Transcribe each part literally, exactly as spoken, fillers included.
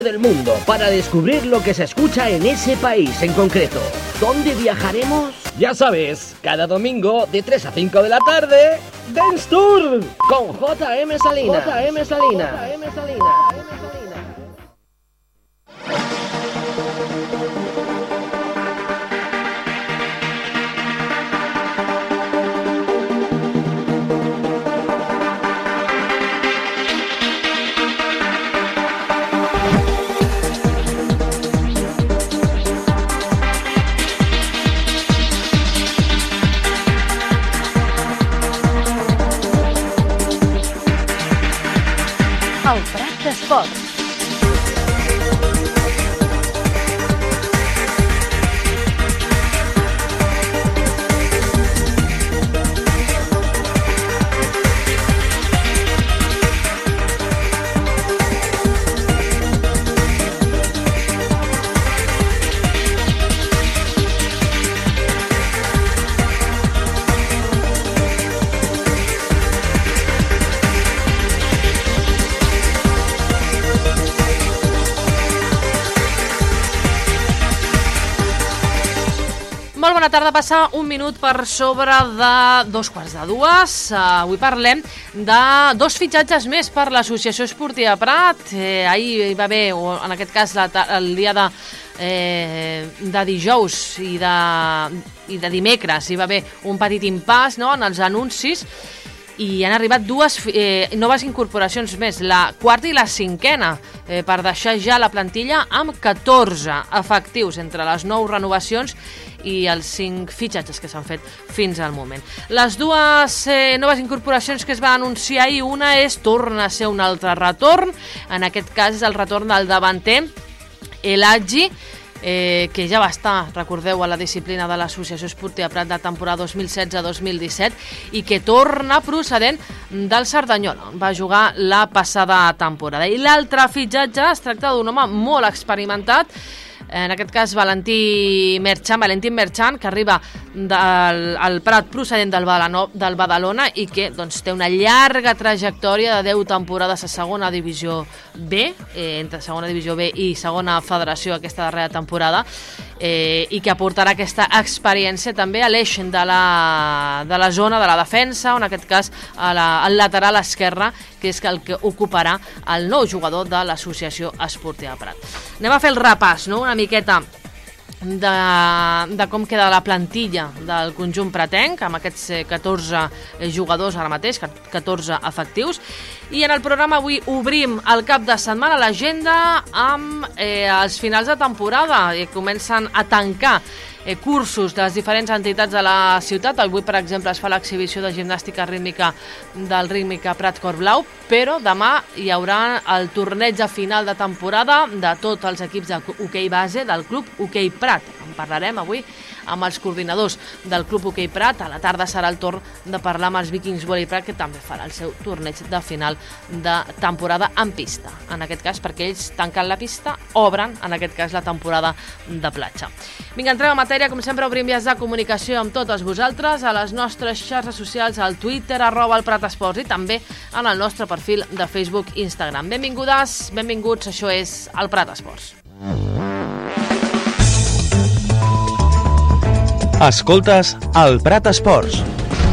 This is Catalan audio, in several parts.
del mundo para descubrir lo que se escucha en ese país en concreto. ¿Dónde viajaremos? Ya sabes, cada domingo de tres a cinco de la tarde, Dance Tour con J M Salinas. J M Salinas. J M Salinas. El Prat d'Esports. Molt bona tarda, passa un minut per sobre de dos quarts de dues. Uh, avui parlem de dos fitxatges més per l'Associació Esportiva Prat. Eh, ahir hi va haver, o en aquest cas la, el dia de, eh, de dijous i de, i de dimecres, hi va haver un petit impàs, no?, en els anuncis, i han arribat dues eh, noves incorporacions més, la quarta i la cinquena, eh, per deixar ja la plantilla amb catorze efectius entre les nou renovacions i els cinc fitxatges que s'han fet fins al moment. Les dues eh, noves incorporacions que es van anunciar ahir, una és, torna a ser un altre retorn, en aquest cas és el retorn del davanter El Hadji, eh, que ja va estar, recordeu, a la disciplina de l'Associació Esportiva Prat de temporada dos mil setze dos mil disset i que torna procedent del Cerdanyola, va jugar la passada temporada. I l'altre fitxatge es tracta d'un home molt experimentat, en aquest cas Valentí Merchan, Valentín Merchan, que arriba del, al Prat procedent del, Badano, del Badalona i que doncs, té una llarga trajectòria de deu temporades a segona divisió B, eh, entre segona divisió B i segona federació aquesta darrera temporada, eh, i que aportarà aquesta experiència també a l'eix de la, de la zona de la defensa, o en aquest cas a la, al lateral esquerre, que és el que ocuparà el nou jugador de l'Associació Esportiva Prat. Anem a fer el repàs, no?, una miqueta de, de com queda la plantilla del conjunt pratenc, amb aquests catorze jugadors ara mateix, catorze efectius. I en el programa avui obrim el cap de setmana, l'agenda, amb eh, els finals de temporada, i comencen a tancar Eh, cursos de les diferents entitats de la ciutat. Avui, per exemple, es fa l'exhibició de gimnàstica rítmica del Rítmica Prat Cor Blau, però demà hi haurà el torneig de final de temporada de tots els equips d'hoquei base del Club Hoquei Prat. En parlarem avui amb els coordinadors del Club Hoquei Prat. A la tarda serà el torn de parlar amb els Vikings Volley Prat, que també farà el seu torneig de final de temporada en pista. En aquest cas, perquè ells tanquen la pista, obren, en aquest cas, la temporada de platja. Vinga, entrem a matèria. Com sempre, obrim vies de comunicació amb totes vosaltres a les nostres xarxes socials, al Twitter, arroba el Prat Esports, i també en el nostre perfil de Facebook i Instagram. Benvingudes, benvinguts, això és el Prat Esports. Escoltes el Prat Esports.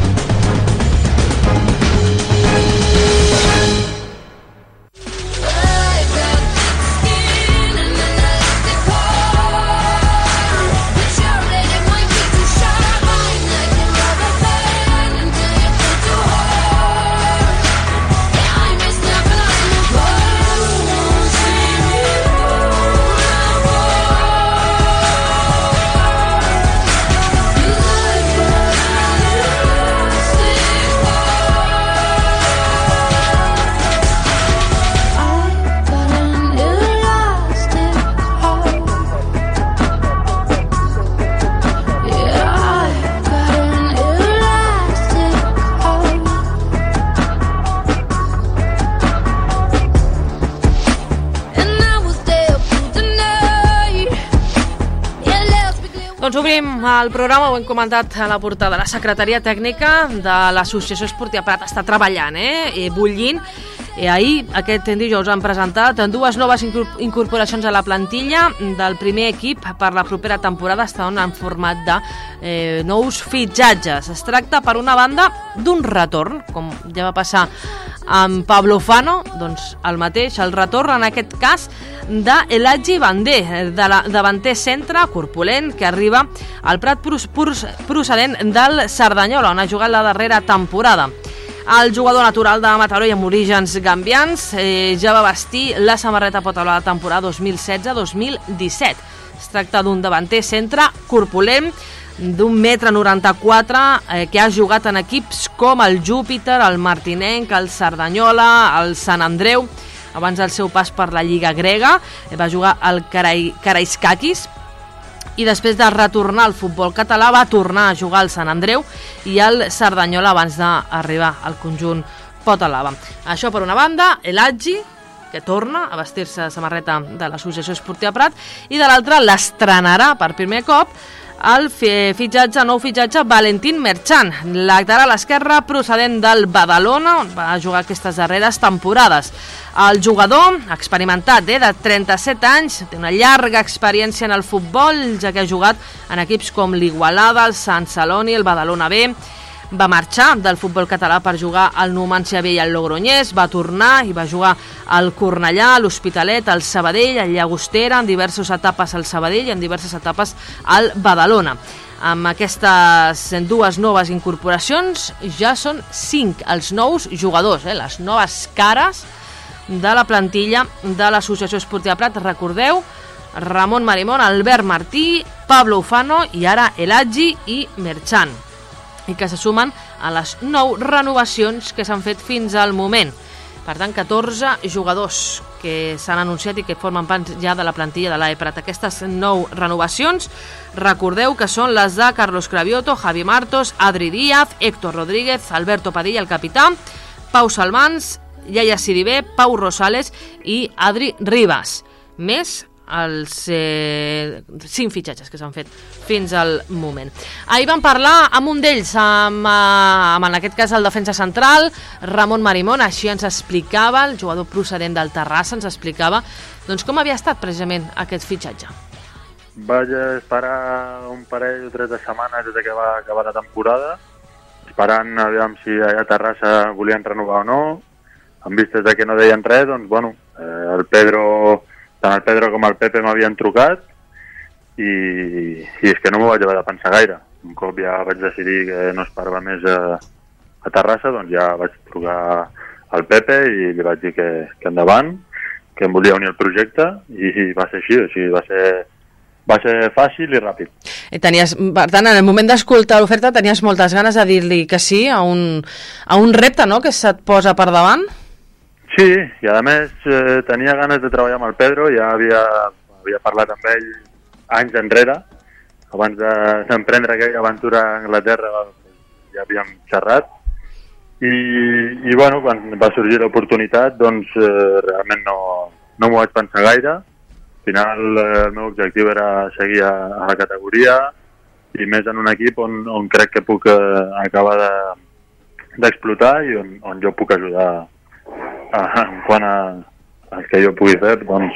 Doncs obrim el programa, ho hem comentat a la portada. La secretaria tècnica de l'Associació Esportiva Prat està treballant, eh? bullint, I ahir, aquest dijous, han presentat dues noves incorporacions a la plantilla del primer equip per la propera temporada. Estan en format de eh, nous fitxatges. Es tracta, per una banda, d'un retorn, com ja va passar amb Pablo Fano, doncs el mateix, el retorn en aquest cas de Eladji Bandé, de la davanter centre corpulent que arriba al Prat procedent del Cerdanyola, on ha jugat la darrera temporada. El jugador natural de Mataró i amb orígens gambians eh, ja va vestir la samarreta pota-blava de temporada dos mil setze dos mil disset. Es tracta d'un davanter centre corpulent d'un metre noranta-quatre eh, que ha jugat en equips com el Júpiter, el Martinenc, el Cerdanyola, el Sant Andreu. Abans del seu pas per la Lliga grega eh, va jugar al Karaiskakis i després de retornar al futbol català va tornar a jugar al Sant Andreu i al Cerdanyola abans d'arribar al conjunt pota-blava. Això per una banda, Eladji, que torna a vestir-se de samarreta de l'Associació Esportiva Prat, i de l'altra l'estrenarà per primer cop el fitxatge, nou fitxatge, Valentín Merchan, lateral esquerre procedent del Badalona, on va jugar aquestes darreres temporades. El jugador, experimentat, eh, de trenta-set anys, té una llarga experiència en el futbol, ja que ha jugat en equips com l'Igualada, el Sant Celoni, el Badalona B. Va marxar del futbol català per jugar al Numancia B i al Logroñés, va tornar i va jugar al Cornellà, a l'Hospitalet, al Sabadell, al Llagostera, en diverses etapes al Sabadell i en diverses etapes al Badalona. Amb aquestes dues noves incorporacions ja són cinc els nous jugadors, eh, les noves cares de la plantilla de l'Associació Esportiva Prat. Recordeu, Ramon Marimón, Albert Martí, Pablo Ufano i ara Eladji i Merchan, i que se sumen a les nou renovacions que s'han fet fins al moment. Per tant, catorze jugadors que s'han anunciat i que formen part ja de la plantilla de l'A E Prat. Aquestes nou renovacions, recordeu que són les de Carlos Cravioto, Javi Martos, Adri Díaz, Héctor Rodríguez, Alberto Padilla, el capità, Pau Salmans, Yaya Siribé, Pau Rosales i Adri Ribas. Més els eh, cinc fitxatges que s'han fet fins al moment. Ahir vam parlar amb un d'ells, amb, amb en aquest cas el defensa central, Ramon Marimón. Així ens explicava, el jugador procedent del Terrassa, ens explicava doncs, com havia estat precisament aquest fitxatge. Vaig esperar un parell o tres de setmanes des que va acabar la temporada, esperant aviam si allà a Terrassa volien renovar o no. En vistes de que no deien res, doncs, bueno, eh, el Pedro... tant el Pedro com el Pepe m'havien trucat i, i és que no m'ho vaig haver de pensar gaire. Un cop ja vaig decidir que no esperava més a, a Terrassa, doncs ja vaig trucar al Pepe i li vaig dir que, que endavant, que em volia unir al projecte i, i va ser així, així va ser, va ser fàcil i ràpid. I tenies, per tant, en el moment d'escoltar l'oferta tenies moltes ganes de dir-li que sí a un, a un repte, no?, que se't posa per davant? Sí, i a més eh, tenia ganes de treballar amb el Pedro, ja havia, havia parlat amb ell anys enrere, abans d'emprendre aquella aventura a Anglaterra ja havíem xerrat, i, i bueno, quan va sorgir l'oportunitat, doncs eh, realment no, no m'ho vaig pensar gaire. Al final eh, el meu objectiu era seguir a, a la categoria, i més en un equip on, on crec que puc eh, acabar d'explotar de, i on, on jo puc ajudar. Ah, en quant a, a que jo pugui fer, doncs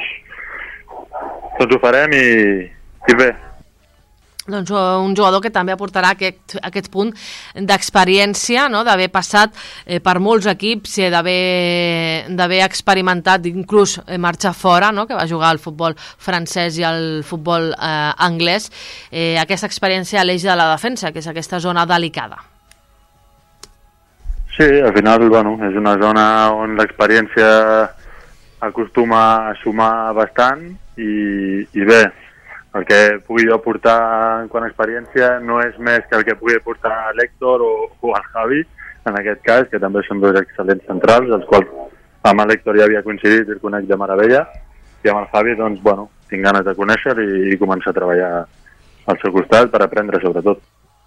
tots ho farem i, i bé. Doncs un jugador que també aportarà aquest, aquest punt d'experiència, no?, d'haver passat eh, per molts equips, eh, d'haver experimentat, inclús eh, marxar fora, no?, que va jugar al futbol francès i al futbol eh, anglès. Eh, aquesta experiència a l'eix de la defensa, que és aquesta zona delicada. Sí, al final, bueno, és una zona on l'experiència acostuma a sumar bastant i, i bé, el que pugui jo aportar en quant a experiència no és més que el que pugui aportar l'Héctor o, o el Javi, en aquest cas, que també són dos excel·lents centrals, els quals amb l'Héctor ja havia coincidit i el conec de meravella, i amb el Javi, doncs, bueno, tinc ganes de conèixer i, i començar a treballar al seu costat per aprendre, sobretot.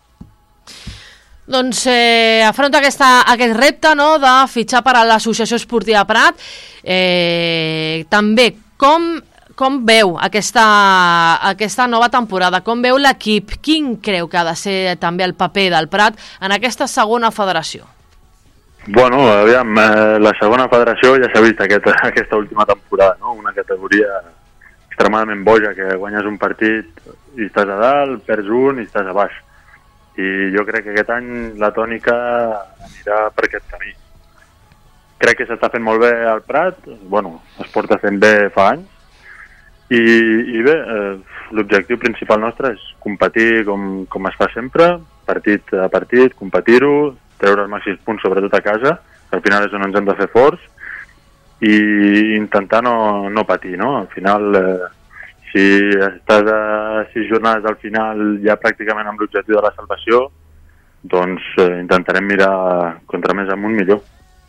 Doncs eh, afronta aquesta, aquest repte, no?, de fitxar per a l'Associació Esportiva Prat. Eh, també, com, com veu aquesta, aquesta nova temporada? Com veu l'equip? Quin creu que ha de ser també el paper del Prat en aquesta segona federació? Bueno, aviam, eh, la segona federació ja s'ha vist aquest, aquesta última temporada, no? Una categoria extremadament boja, que guanyes un partit i estàs a dalt, perds un i estàs a baix. I jo crec que aquest any la tònica anirà per aquest camí. Crec que s'està fent molt bé al Prat, bueno, es porta fent bé fa anys, i, i bé, eh, l'objectiu principal nostre és competir com, com es fa sempre, partit a partit, competir-ho, treure els màxims punts, sobretot a casa, que al final és on ens hem de fer forts, i intentar no, no patir, no? Al final, eh, si estàs a sis jornades al final ja pràcticament amb l'objectiu de la salvació, doncs eh, intentarem mirar contra més amunt millor.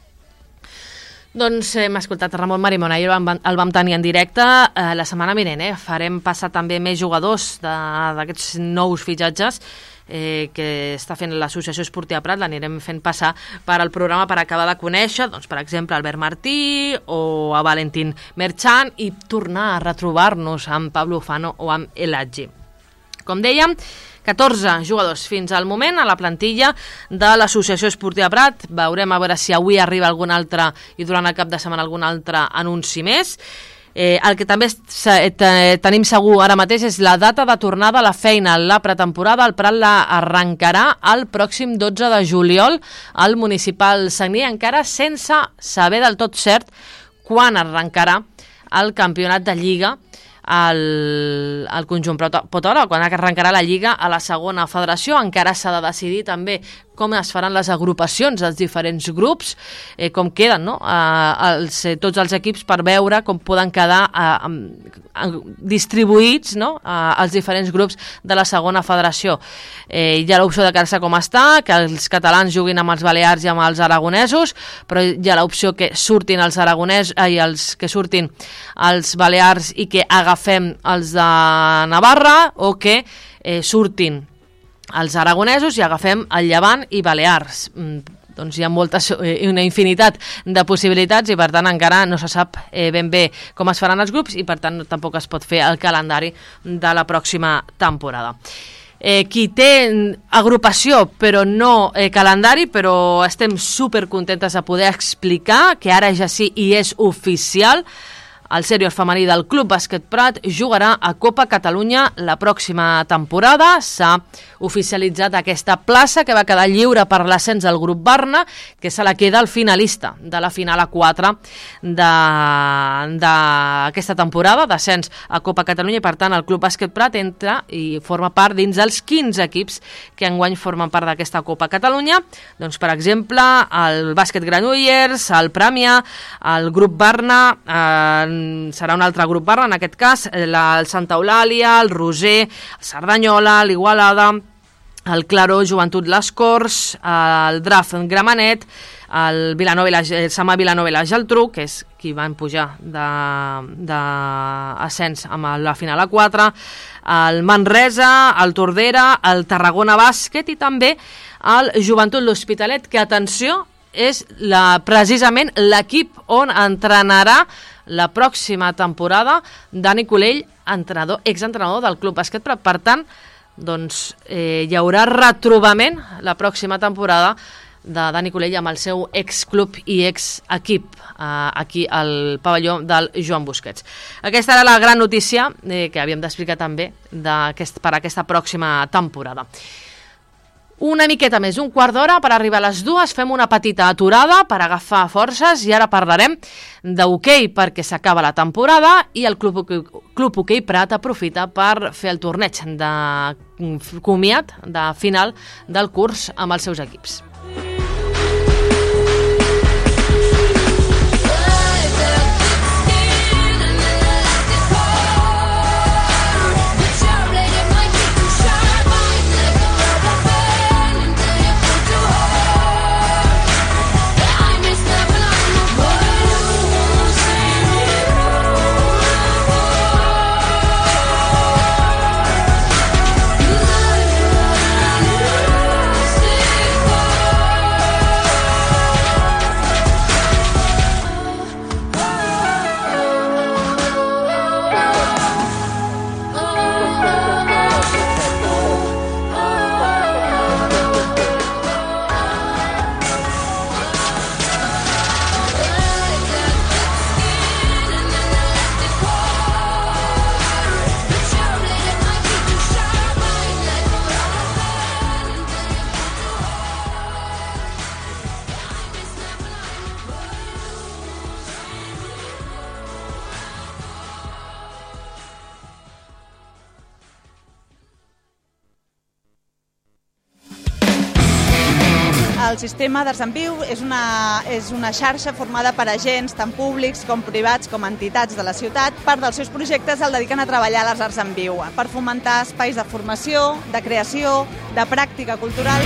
Doncs hem escoltat Ramon Marimon, ahir el vam, el vam tenir en directe. Eh, la setmana vinent eh, farem passar també més jugadors d'aquests nous fitxatges eh, que està fent l'Associació Esportiva Prat, l'anirem fent passar per al programa per acabar de conèixer, doncs, per exemple, Albert Martí o a Valentín Merchan i tornar a retrobar-nos amb Pablo Ufano o amb El Hadji. Com dèiem, catorze jugadors fins al moment a la plantilla de l'Associació Esportiva Prat. Veurem a veure si avui arriba algun altre i durant el cap de setmana algun altre anunci més. Eh, el que també tenim segur ara mateix és la data de tornada a la feina. La pretemporada el Prat la arrencarà el pròxim dotze de juliol al Municipal Sagní, encara sense saber del tot cert quan arrencarà el campionat de Lliga al, al conjunt Potola, quan arrencarà la Lliga a la segona federació. Encara s'ha de decidir també com es faran les agrupacions dels diferents grups, eh, com queden no? eh, els, eh, tots els equips per veure com poden quedar eh, eh, distribuïts no? eh, els diferents grups de la segona federació. Eh, hi ha l'opció de quedar-se com està, que els catalans juguin amb els balears i amb els aragonesos, però hi ha l'opció que surtin els aragonesos eh, i els que surtin els balears i que agafem els de Navarra, o que eh, surtin els aragonesos i agafem el Llevant i Balears. Mm, doncs hi ha moltes, eh, una infinitat de possibilitats i per tant encara no se sap eh, ben bé com es faran els grups i per tant tampoc es pot fer el calendari de la pròxima temporada. Eh, qui té agrupació però no eh, calendari, però estem supercontentes de poder explicar que ara ja sí i és oficial. El sènior femení del Club Bàsquet Prat jugarà a Copa Catalunya la pròxima temporada. S'ha oficialitzat aquesta plaça que va quedar lliure per l'ascens del grup Barna, que se la queda el finalista de la final a quatre d'aquesta temporada, d'ascens a Copa Catalunya, i per tant el Club Bàsquet Prat entra i forma part dins dels quinze equips que enguany formen part d'aquesta Copa Catalunya. Doncs, per exemple, el Bàsquet Granollers, el Pràmia, el grup Barna, eh, serà un altre grup Barna, en aquest cas la, el Santa Eulàlia, el Roser, el Cerdanyola, l'Igualada, el Claró, Joventut Les Corts, el Draf Gramenet, el Vilanova i la, el Samà Vilanova i la Geltrú, que és qui van pujar d'ascens amb la final a quatre, el Manresa, el Tordera, el Tarragona Bàsquet i també el Joventut L'Hospitalet, que, atenció, és la, precisament l'equip on entrenarà la pròxima temporada Dani Colell, entrenador, exentrenador del Club Bàsquet Prat. Per tant, doncs, eh, hi haurà retrobament la pròxima temporada de Dani Colell amb el seu exclub i exequip eh, aquí al pavelló del Joan Busquets. Aquesta era la gran notícia eh, que havíem d'explicar també aquest, per aquesta pròxima temporada. Una miqueta més, un quart d'hora per arribar a les dues, fem una petita aturada per agafar forces i ara parlarem d'hoquei perquè s'acaba la temporada i el Club, Club Hoquei Prat aprofita per fer el torneig de comiat de final del curs amb els seus equips. El sistema d'Arts en Viu és una, és una xarxa formada per agents tant públics com privats com entitats de la ciutat. Part dels seus projectes el dediquen a treballar a les arts en viu, per fomentar espais de formació, de creació, de pràctica cultural.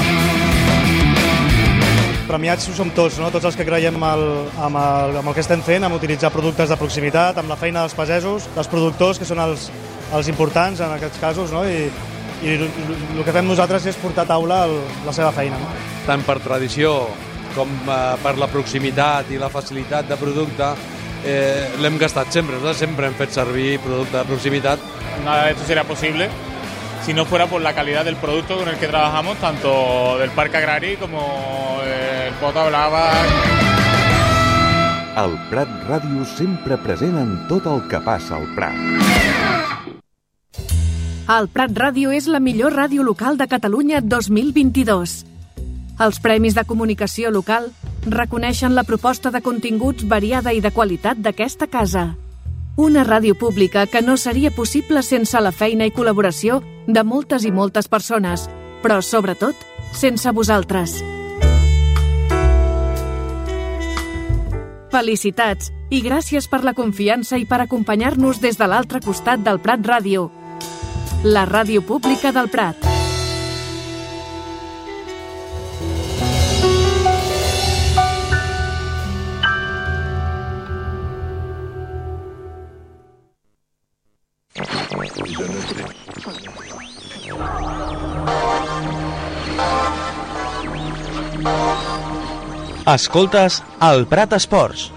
Premiats som tots, no? Tots els que creiem amb el, amb, el, amb el que estem fent, amb utilitzar productes de proximitat, amb la feina dels pagesos, dels productors, que són els, els importants en aquests casos, no? I, i el que fem nosaltres és portar a taula el, la seva feina. No? Tant per tradició com eh, per la proximitat i la facilitat de producte, eh, l'hem gastat sempre, ¿no? Sempre hem fet servir producte de proximitat. Nada de esto sería posible si no fuera por la calidad del producto con el que trabajamos, tanto del Parc Agrari como el Pota Blava. El Prat Ràdio sempre present en tot el que passa al Prat. El Prat Ràdio és la millor ràdio local de Catalunya dos mil vint-i-dos. Els Premis de Comunicació Local reconeixen la proposta de continguts variada i de qualitat d'aquesta casa. Una ràdio pública que no seria possible sense la feina i col·laboració de moltes i moltes persones, però, sobretot, sense vosaltres. Felicitats i gràcies per la confiança i per acompanyar-nos des de l'altre costat del Prat Ràdio, la ràdio pública del Prat. Escoltes el Prat Esports.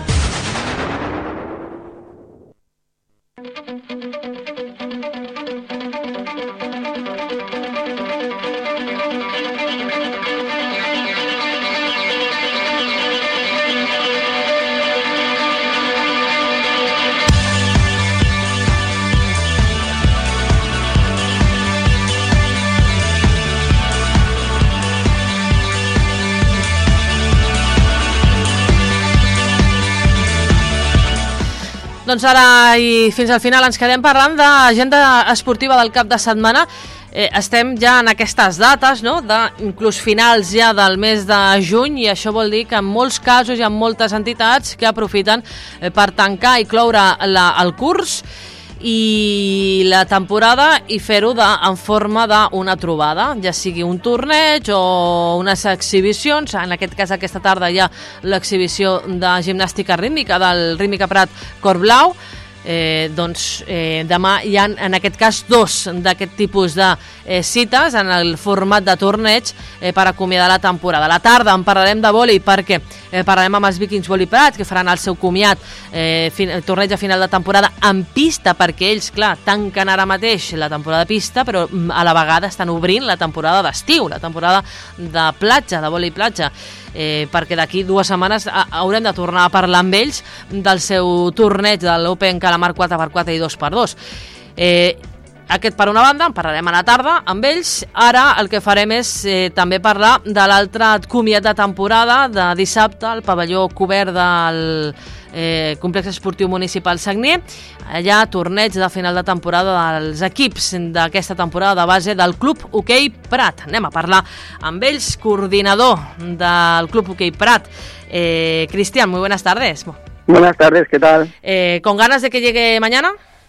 Doncs ara i fins al final ens quedem parlant d'agenda esportiva del cap de setmana. Eh, estem ja en aquestes dates, no?, de inclús finals ja del mes de juny, i això vol dir que en molts casos hi ha moltes entitats que aprofiten eh, per tancar i cloure la, el curs i la temporada i fer-ho en forma d'una trobada, ja sigui un torneig o unes exhibicions. En aquest cas, aquesta tarda hi ha l'exhibició de gimnàstica rítmica del Rítmica Prat Cor Blau. Eh, doncs eh, demà hi ha en aquest cas dos d'aquest tipus de eh, cites en el format de torneig eh, per acomiadar la temporada. A la tarda en parlarem de vòlei perquè eh, parlarem amb els Vikings Vòlei Prat, que faran el seu comiat eh, fin, torneig a final de temporada en pista, perquè ells, clar, tanquen ara mateix la temporada de pista, però a la vegada estan obrint la temporada d'estiu, la temporada de platja, de vòlei platja. Eh, perquè d'aquí dues setmanes ha, haurem de tornar a parlar amb ells del seu torneig de l'Open Calamar quatre per quatre i dos per dos. Eh, aquest per una banda, en parlarem a la tarda amb ells. Ara el que farem és eh, també parlar de l'altre comiat de temporada de dissabte al pavelló cobert del eh, Complex Esportiu Municipal Sagnier. Allà torneig de final de temporada dels equips d'aquesta temporada de base del Club Hoquei Prat. Anem a parlar amb ells, coordinador del Club Hoquei Prat. Eh, Cristian, muy buenas tardes. Buenas tardes, ¿qué tal? Eh, ¿Con ganas de que llegue mañana?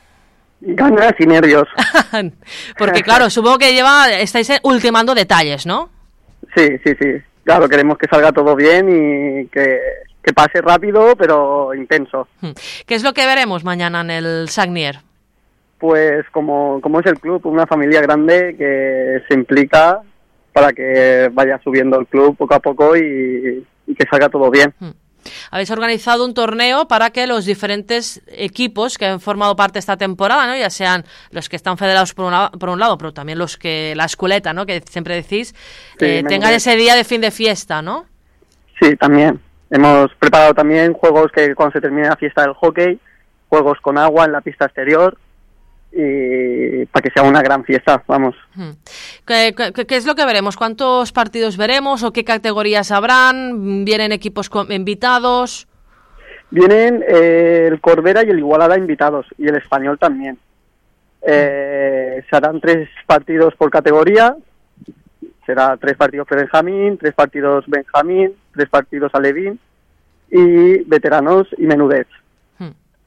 Ganas y nervios. Porque claro, supongo que lleva, estáis ultimando detalles, ¿no? Sí, sí, sí. Claro, queremos que salga todo bien y que, que pase rápido, pero intenso. ¿Qué es lo que veremos mañana en el Sagnier? Pues como, como es el club, una familia grande que se implica para que vaya subiendo el club poco a poco y, y que salga todo bien. Habéis organizado un torneo para que los diferentes equipos que han formado parte esta temporada, ¿no?, ya sean los que están federados por, una, por un lado, pero también los que, la esculeta, ¿no?, que siempre decís, sí, eh, tengan ese día de fin de fiesta, ¿no? Sí, también. Hemos preparado también juegos que cuando se termine la fiesta del hockey, juegos con agua en la pista exterior, y para que sea una gran fiesta, vamos. ¿Qué, qué, qué es lo que veremos? ¿Cuántos partidos veremos o qué categorías habrán? ¿Vienen equipos invitados? Vienen eh, el Corbera y el Igualada invitados, y el Español también. Eh, se harán tres partidos por categoría será tres partidos pre-Benjamín, tres partidos Benjamín, tres partidos Alevín y veteranos y menudets. Hmm.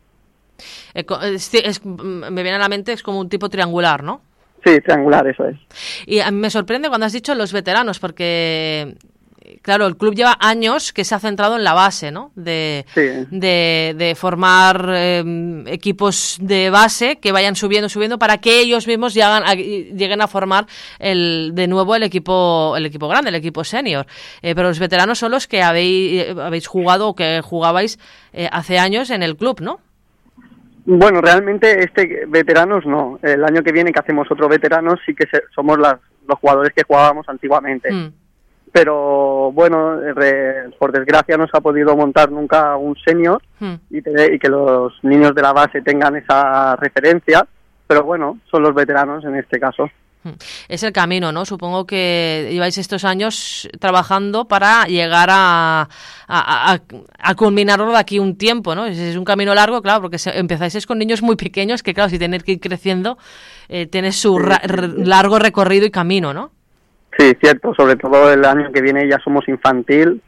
Es, es, me viene a la mente, es como un tipo triangular, ¿no? Sí, triangular, eso es. Y a mí me sorprende cuando has dicho los veteranos, porque, claro, el club lleva años que se ha centrado en la base, ¿no? De, sí. de, de formar eh, equipos de base que vayan subiendo, subiendo, para que ellos mismos llegan a, lleguen a formar el, de nuevo el equipo, el equipo grande, el equipo senior. Eh, pero los veteranos son los que habéis, habéis jugado o que jugabais eh, hace años en el club, ¿no? Bueno, realmente este veteranos no. El año que viene que hacemos otro veteranos sí que se, somos las, los jugadores que jugábamos antiguamente. Mm. Pero bueno, re, por desgracia no se ha podido montar nunca un senior mm. y, te, y que los niños de la base tengan esa referencia. Pero bueno, son los veteranos en este caso. Es el camino, ¿no? Supongo que lleváis estos años trabajando para llegar a, a, a, a culminarlo de aquí un tiempo, ¿no? Es, es un camino largo, claro, porque se, empezáis con niños muy pequeños que, claro, si tenéis que ir creciendo, eh, tienes su ra, r, largo recorrido y camino, ¿no? Sí, cierto. Sobre todo el año que viene ya somos infantil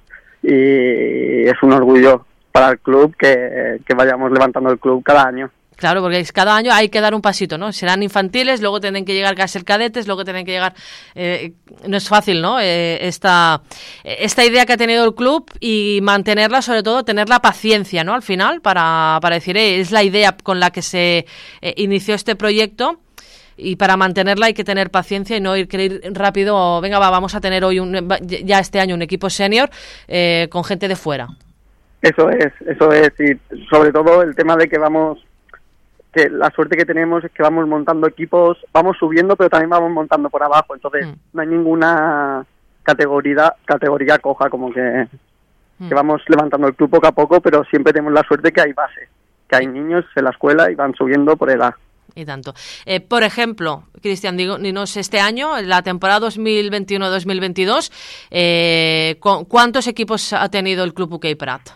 y es un orgullo para el club que, que vayamos levantando el club cada año. Claro, porque cada año hay que dar un pasito, ¿no? Serán infantiles, luego tienen que llegar a ser cadetes, luego tienen que llegar... Eh, no es fácil, ¿no? Eh, esta, esta idea que ha tenido el club y mantenerla, sobre todo, tener la paciencia, ¿no? Al final, para, para decir, eh, es la idea con la que se eh, inició este proyecto y para mantenerla hay que tener paciencia y no ir querer ir rápido. Venga, va, vamos a tener hoy, un, ya este año, un equipo senior eh, con gente de fuera. Eso es, eso es. Y sobre todo el tema de que vamos... que la suerte que tenemos es que vamos montando equipos, vamos subiendo, pero también vamos montando por abajo, entonces mm. no hay ninguna categoría categoría coja, como que, mm. que vamos levantando el club poco a poco, pero siempre tenemos la suerte que hay base, que hay niños en la escuela y van subiendo por edad. Y tanto. Eh, por ejemplo, Cristian, dinos este año, la temporada dos mil veintiuno dos mil veintidós, eh, ¿cuántos equipos ha tenido el Club Hoquei Prat?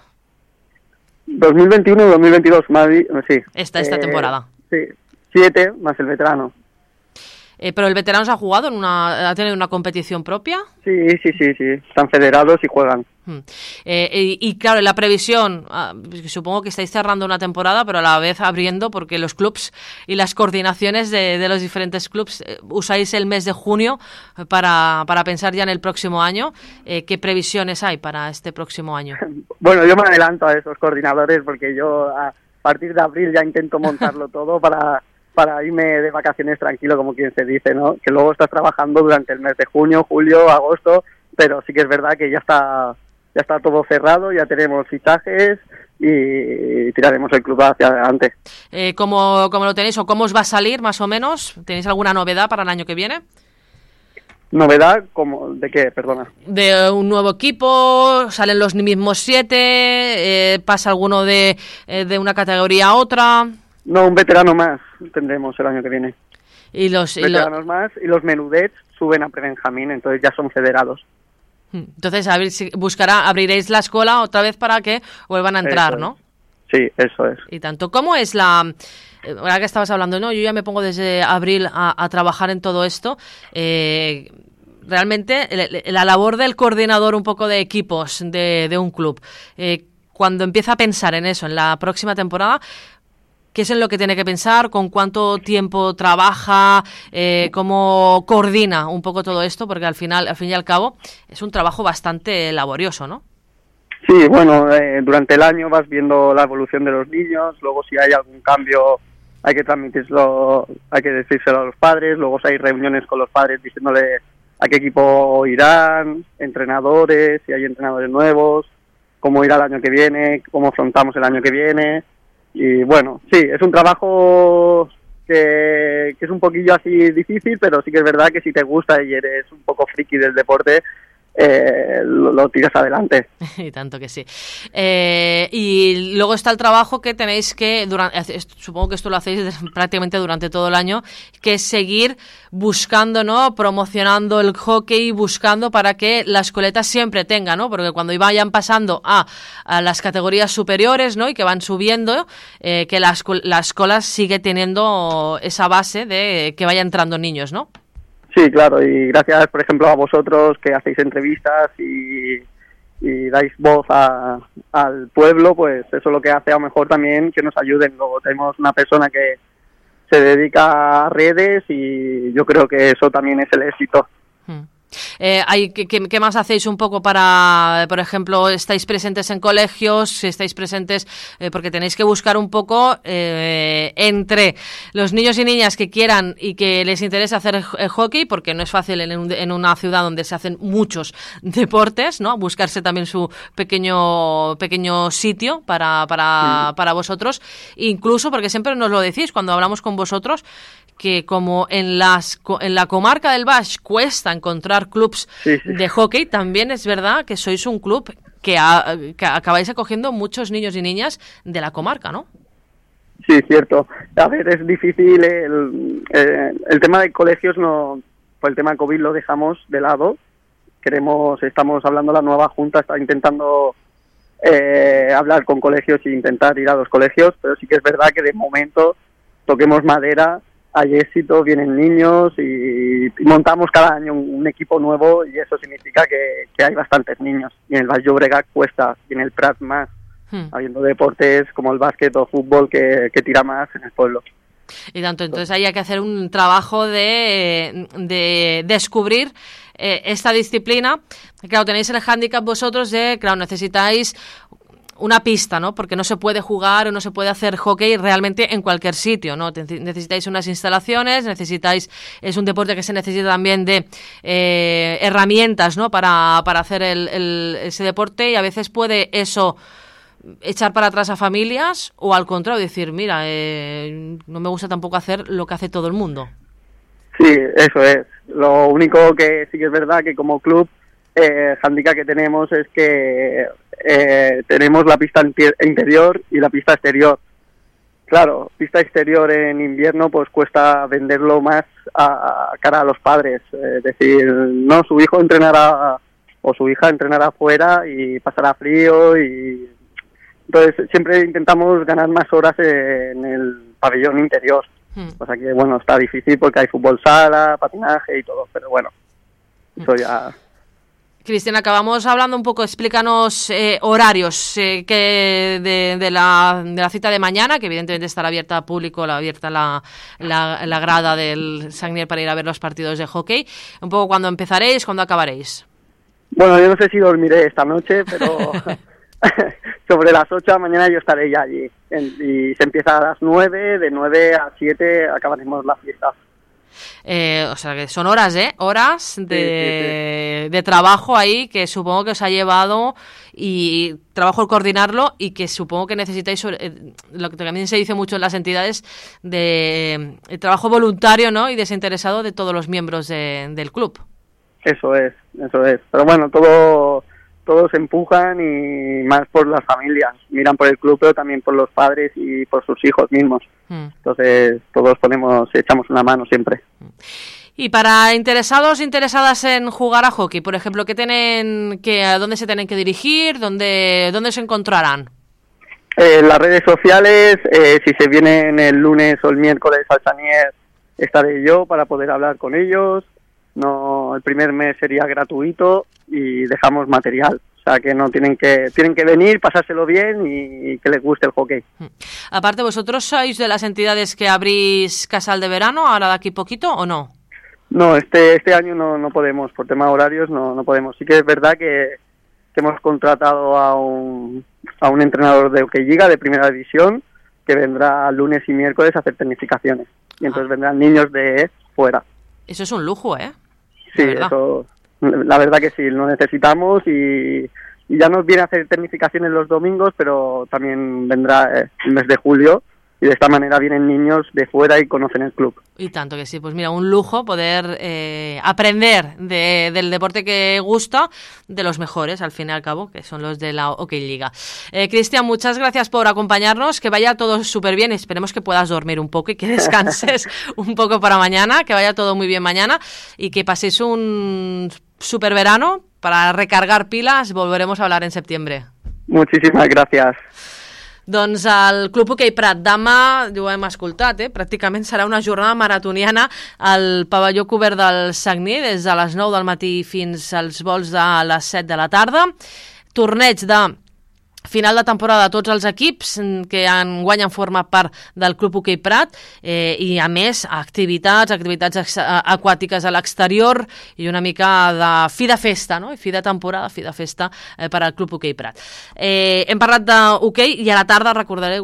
dos mil veintiuno y dos mil veintidós, Madrid, sí. Esta, esta eh, temporada. Sí, siete más el veterano. Eh, ¿Pero el veterano se ha jugado, en una, ha tenido una competición propia? Sí, sí, sí, sí. Están federados y juegan. Hmm. Eh, y, y claro, la previsión, ah, supongo que estáis cerrando una temporada, pero a la vez abriendo, porque los clubs y las coordinaciones de, de los diferentes clubs eh, usáis el mes de junio para, para pensar ya en el próximo año. Eh, ¿Qué previsiones hay para este próximo año? Bueno, yo me adelanto a esos coordinadores porque yo a partir de abril ya intento montarlo todo para... para irme de vacaciones tranquilo, como quien se dice, ¿no? Que luego estás trabajando durante el mes de junio, julio, agosto, pero sí que es verdad que ya está ya está todo cerrado, ya tenemos fichajes y tiraremos el club hacia adelante. Eh, ¿cómo, ¿Cómo lo tenéis o cómo os va a salir más o menos? ¿Tenéis alguna novedad para el año que viene? ¿Novedad? ¿Cómo? ¿De qué? Perdona. De un nuevo equipo, salen los mismos siete, eh, pasa alguno de, eh, de una categoría a otra... No, un veterano más tendremos el año que viene. Y los y veteranos lo... más y los menudets suben a pre-Benjamín, entonces ya son federados. Entonces a ver si buscará, abriréis la escuela otra vez para que vuelvan a entrar, ¿no? Sí, eso es. Y tanto. ¿Cómo es la...? Ahora que estabas hablando, ¿no? Yo ya me pongo desde abril a, a trabajar en todo esto. Eh, realmente la labor del coordinador un poco de equipos de, de un club, eh, cuando empieza a pensar en eso, en la próxima temporada... ¿Qué es en lo que tiene que pensar? ¿Con cuánto tiempo trabaja? Eh, ¿Cómo coordina un poco todo esto? Porque al final, al fin y al cabo, es un trabajo bastante laborioso, ¿no? Sí, bueno, eh, durante el año vas viendo la evolución de los niños, luego si hay algún cambio hay que transmitirlo, hay que decírselo a los padres, luego si hay reuniones con los padres diciéndole a qué equipo irán, entrenadores, si hay entrenadores nuevos, cómo irá el año que viene, cómo afrontamos el año que viene... Y bueno, sí, es un trabajo que, que es un poquillo así difícil, pero sí que es verdad que si te gusta y eres un poco friki del deporte, eh, lo, lo tiras adelante. Y tanto que sí. Eh, y luego está el trabajo que tenéis que, durante, supongo que esto lo hacéis prácticamente durante todo el año, que es seguir buscando, ¿no? Promocionando el hockey, buscando para que la escoleta siempre tenga, ¿no? Porque cuando vayan pasando a, a las categorías superiores, ¿no? Y que van subiendo, eh, que la, la escuela sigue teniendo esa base de que vaya entrando niños, ¿no? Sí, claro, y gracias, por ejemplo, a vosotros que hacéis entrevistas y, y dais voz a, al pueblo, pues eso es lo que hace a lo mejor también que nos ayuden. Luego tenemos una persona que se dedica a redes y yo creo que eso también es el éxito. Hmm. Eh, hay, ¿qué, ¿Qué más hacéis un poco para, por ejemplo, estáis presentes en colegios, estáis presentes, eh, porque tenéis que buscar un poco eh, entre los niños y niñas que quieran y que les interese hacer el, el hockey, porque no es fácil en, un, en una ciudad donde se hacen muchos deportes, ¿no? Buscarse también su pequeño pequeño sitio para, para, sí. para vosotros, incluso porque siempre nos lo decís cuando hablamos con vosotros, que como en las en la comarca del Baix cuesta encontrar clubs sí, sí. de hockey, también es verdad que sois un club que, a, que acabáis acogiendo muchos niños y niñas de la comarca, ¿no? Sí, cierto. A ver, es difícil el, eh, el tema de colegios, no, por el tema de COVID lo dejamos de lado. Queremos, estamos hablando, la nueva junta está intentando eh, hablar con colegios e intentar ir a los colegios, pero sí que es verdad que de momento toquemos madera. Hay éxito, vienen niños y, y montamos cada año un, un equipo nuevo y eso significa que, que hay bastantes niños. Y en el Baix Llobregat cuesta, y en el Prat más, hmm. habiendo deportes como el básquet o fútbol que, que tira más en el pueblo. Y tanto, entonces ahí hay que hacer un trabajo de, de descubrir eh, esta disciplina. Claro, tenéis el hándicap vosotros de, claro, necesitáis una pista, ¿no? Porque no se puede jugar o no se puede hacer hockey realmente en cualquier sitio, ¿no? Necesitáis unas instalaciones, necesitáis, es un deporte que se necesita también de eh, herramientas, ¿no? Para, para hacer el, el, ese deporte, y a veces puede eso echar para atrás a familias o al contrario decir, mira, eh, no me gusta tampoco hacer lo que hace todo el mundo. Sí, eso es. Lo único que sí que es verdad que como club eh, handicap que tenemos es que eh, tenemos la pista interior y la pista exterior. Claro, pista exterior en invierno pues cuesta venderlo más a, a cara a los padres. Es eh, decir, no, su hijo entrenará o su hija entrenará afuera y pasará frío, y entonces siempre intentamos ganar más horas en el pabellón interior. Hmm. O sea que bueno, está difícil porque hay fútbol sala, patinaje y todo, pero bueno, eso ya... Cristian, acabamos hablando un poco, explícanos eh, horarios eh, que de, de, la, de la cita de mañana, que evidentemente estará abierta al público, la, abierta la, la, la grada del Sagnier para ir a ver los partidos de hockey. Un poco cuándo empezaréis, cuándo acabaréis. Bueno, yo no sé si dormiré esta noche, pero sobre las ocho mañana yo estaré ya allí. Y se empieza a las nueve, de nueve a siete acabaremos la fiesta. Eh, o sea que son horas, ¿eh? Horas de, sí, sí, sí. de trabajo ahí que supongo que os ha llevado, y trabajo el coordinarlo, y que supongo que necesitáis, eh, lo que también se dice mucho en las entidades, de eh, el trabajo voluntario, ¿no? Y desinteresado de todos los miembros de, del club. Eso es, eso es. Pero bueno, todo todos empujan, y más por las familias. Miran por el club, pero también por los padres y por sus hijos mismos. Mm. Entonces, todos ponemos, echamos una mano siempre. Y para interesados, interesadas en jugar a hockey, por ejemplo, ¿qué tienen, que, a dónde se tienen que dirigir? ¿Dónde, dónde se encontrarán? En eh, las redes sociales, eh, si se vienen el lunes o el miércoles al Sagnier, estaré yo para poder hablar con ellos. No, el primer mes sería gratuito y dejamos material, o sea que no tienen que tienen que venir, pasárselo bien y, y que les guste el hockey. Aparte, ¿vosotros sois de las entidades que abrís casal de verano ahora de aquí poquito o no? No, este este año no no podemos, por tema de horarios no no podemos. Sí que es verdad que, que hemos contratado a un a un entrenador de hockey liga de primera división que vendrá lunes y miércoles a hacer tecnificaciones, y entonces ah. vendrán niños de fuera. Eso es un lujo, ¿eh? Sí, eso, la verdad que sí, lo necesitamos, y, y ya nos viene a hacer tecnificaciones los domingos, pero también vendrá eh, el mes de julio, y de esta manera vienen niños de fuera y conocen el club. Y tanto que sí, pues mira, un lujo poder eh, aprender de, del deporte que gusta, de los mejores, al fin y al cabo, que son los de la Hockey Liga. Eh, Cristian, muchas gracias por acompañarnos, que vaya todo súper bien, esperemos que puedas dormir un poco y que descanses un poco para mañana, que vaya todo muy bien mañana, y que paséis un súper verano para recargar pilas. Volveremos a hablar en septiembre. Muchísimas gracias. Doncs el Club Hoquei Prat demà, ho hem escoltat, eh? Pràcticament serà una jornada maratoniana al pavelló cobert del Sagní des de les nou del matí fins als vols de les set de la tarda. Torneig de final de temporada de tots els equips que enguany han format part del Club Hoquei Prat eh, i a més activitats, activitats aquàtiques a l'exterior i una mica de fi de festa, no? Fi de temporada, fi de festa eh, per al Club Hoquei Prat. Eh, hem parlat d'hoquei i a la tarda recordareu